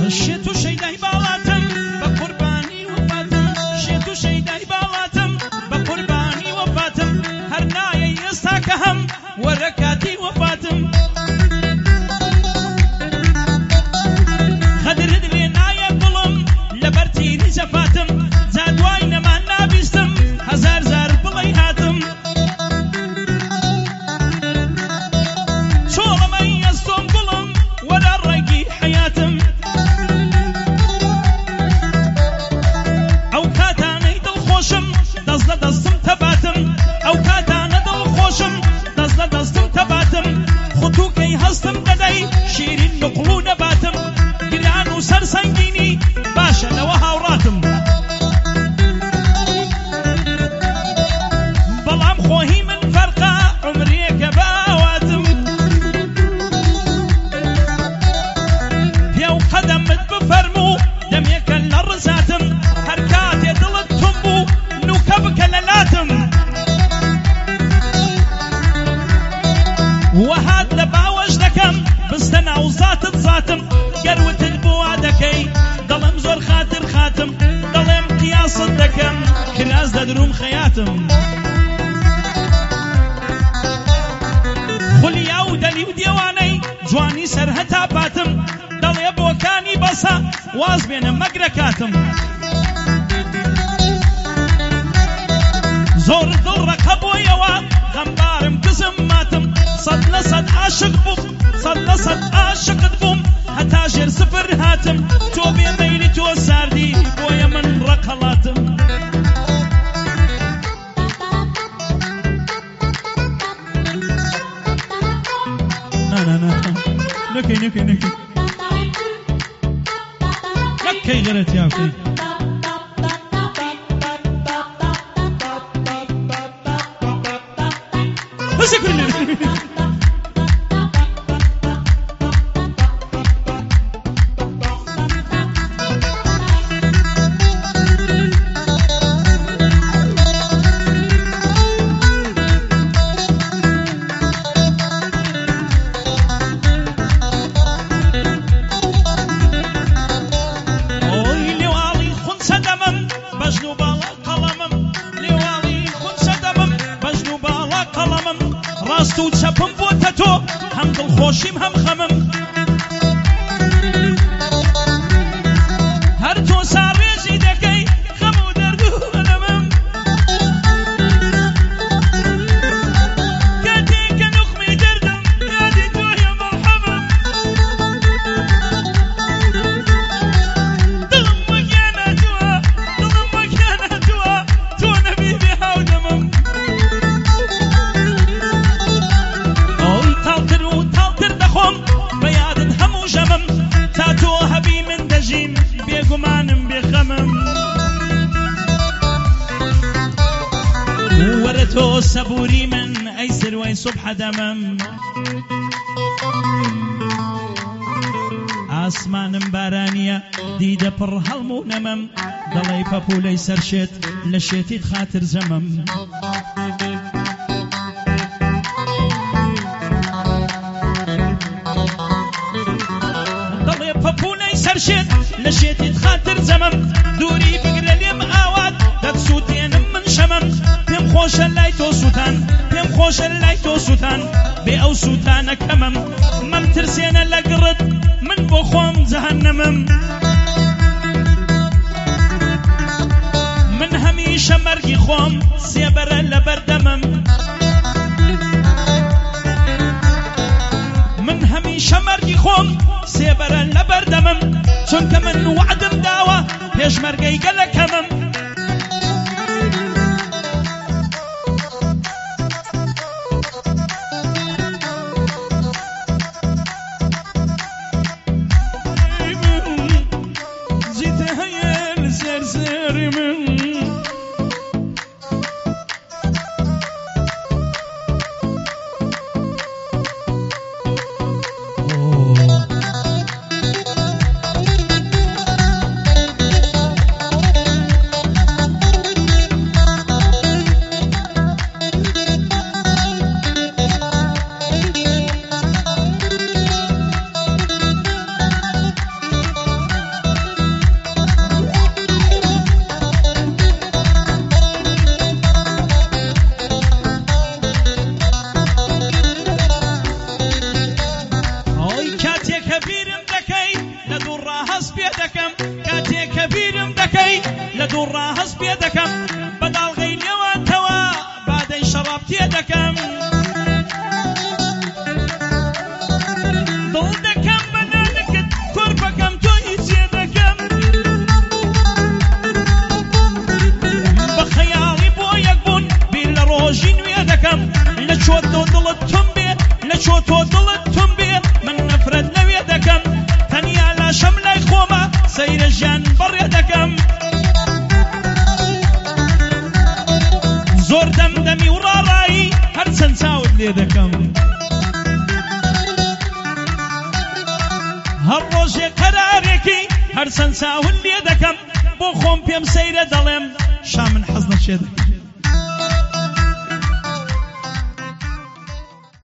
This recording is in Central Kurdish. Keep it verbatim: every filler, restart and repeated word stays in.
شێت و شەیدای باڵاتم بە قوربانی وەفاتم شێت و شەیدای باڵاتم بە قوربانی وەفاتم هەر نایە ئێستا کە هەم وەرە کاتی وەفاتم خەدرت لێ نایە گوڵم لەبەر تیری جەفاتم جا دوای نەمان نابیستم هەزار زار بڵێ هاتم چۆڵەمەی ئەستۆم گوڵم وەرە ڕێگی حەیاتم ئەو کاتانەی دڵخۆشم دەست لە دەستم تەباتم ئەو کاتانە دڵخۆشم دەست لە دەستم تەباتم خوتوکەی هەستم دەدەی شیرین نقڵ و نەباتم گران و سەرسەنگینی باشە لەوە هاوڕاتم بەڵام خۆهی من فەرقا عمرێکە باواتم پێو قەدەمت بفەرموو دەمێکە لە ڕزاتم هەر کاتێ دڵت تم بوو نوکە بکە لە لاتم وەهات لە باوەش دەکەم بستە ناو زاتت زاتم گەروتت بۆ وا دەکەی دەڵێم زۆر خاتر خاتم دەڵێم قیاست دەکەم کراس دەدروم خەیاتم خولیا و دەلی و دێوانەی جوانی سەر هەتا پاتم دەڵێ بۆکانی بەسە واز بێنە مەگرە کاتم زۆر دڵ ڕەقە بۆیەوە غەمبارم کزم ماتم سەد لە سەد عاشق بووم سەد لە سەد عاشقت بووم هەتا ژێر سفر هاتم تۆ بێ مەیلی تۆ ساردی بۆیە من ڕەقەڵاتم نا نا نا نەکەی نەکەی نەکەی نەکەی غەرەتیاکەی ڕاست و چەپم بۆتە تۆ هەم دڵخۆشیم هەم خەمم هەر تۆ ساڕێژی دەکەی خەم و دەرد و ئەلەمم کاتێککە نوخمی دەردم یادی تۆیە مەڵحەمم دڵم وەکیان ناتووە دڵم وەکیان ناتووە تۆ نەبی بێ هاودەمم تاڵتر و تاڵتر دەخۆم بە یادت هەموو ژەمم تا تۆ هەبی من دەژیم بێگومانم بێخەمم وەرە تۆ سەبووری من ئەی سروای سوبحە دەمەم ئاسمانم بارانیە دیدە پڕ هەڵم و نەمەم دەڵێی پەپوولەی سەرشێت لە شێتیت خاتر زەمەم سەرشێت لە شێتیت خاتر زەمەم دووری بگرە لێم ئاوات دەتسووتێنم من شەمەم پێم خۆشە لای تۆ سووتان پێم خۆشە لای تۆ سووتان بێ ئەو سووتانە کەمم مەم ترسێنە لە گڕت من بۆ خۆم جەهەنەمم من هەمیشە مەرگی خۆم سێبەرە لە بەردەمم من هەمیشە مەرگی خۆم سێبەرە لە بەردەمم چونکە من وعدم داوە پێشمەرگەی گەلەکەمم جیتە هەیە لە سەر سەری من دووڕا هەست پێ دەکەم بەداڵغەی لێوانتەوە بادەی شەڕاب تێ دەکەم دڵ دەکەم بە نانەکەت کۆرپەکەم تۆی جێ دەکەم بە خەیاڵی بۆ یەکبوون بیر لە ڕۆژی نوێ دەکەم لە چۆ تۆ دڵت تۆم بێ لە چۆ تۆ دڵت تۆم بێ من نەفرەت لەوێ دەکەم تەنیا لاشەم لای خۆمە سەیرە ژیان بەڕێ دەکەم زۆر دەمدەمی و ڕاڕایی هەرچەند چاوت لێ دەکەم هەر ڕۆژێ قەرارێکی هەرچەند چاوت لێ دەکەم بۆ خۆم پێم سەیرە دەڵێم شا من حەز نەچێ دەکەم